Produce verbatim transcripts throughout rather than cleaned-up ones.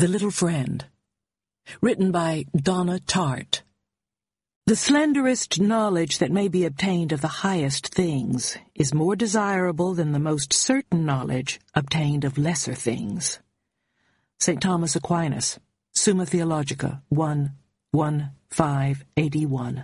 The Little Friend, written by Donna Tartt. The slenderest knowledge that may be obtained of the highest things is more desirable than the most certain knowledge obtained of lesser things. Saint Thomas Aquinas, Summa Theologica, one, one, five, eighty-one.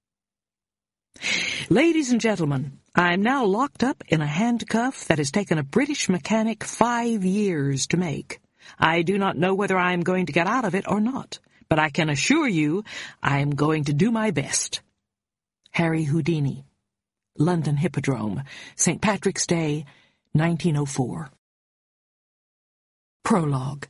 Ladies and gentlemen, I am now locked up in a handcuff that has taken a British mechanic five years to make. I do not know whether I am going to get out of it or not, but I can assure you I am going to do my best. Harry Houdini, London Hippodrome, Saint Patrick's Day, nineteen oh four. Prologue.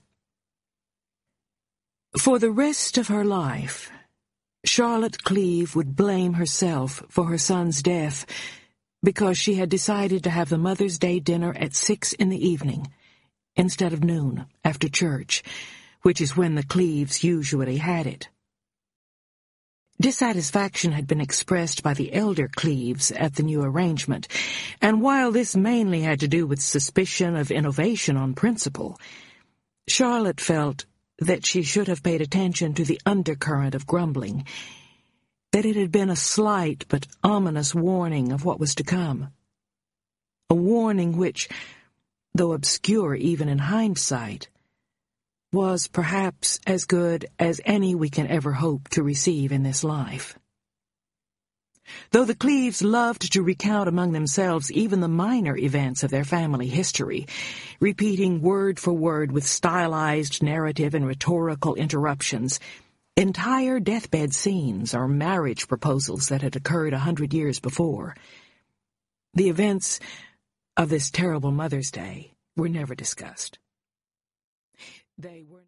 For the rest of her life, Charlotte Cleeve would blame herself for her son's death because she had decided to have the Mother's Day dinner at six in the evening instead of noon after church, which is when the Cleeves usually had it. Dissatisfaction had been expressed by the elder Cleeves at the new arrangement, and while this mainly had to do with suspicion of innovation on principle, Charlotte felt that she should have paid attention to the undercurrent of grumbling, that it had been a slight but ominous warning of what was to come. A warning which, though obscure even in hindsight, was perhaps as good as any we can ever hope to receive in this life. Though the Cleeves loved to recount among themselves even the minor events of their family history, repeating word for word with stylized narrative and rhetorical interruptions entire deathbed scenes or marriage proposals that had occurred a hundred years before, the events of this terrible Mother's Day were never discussed. They were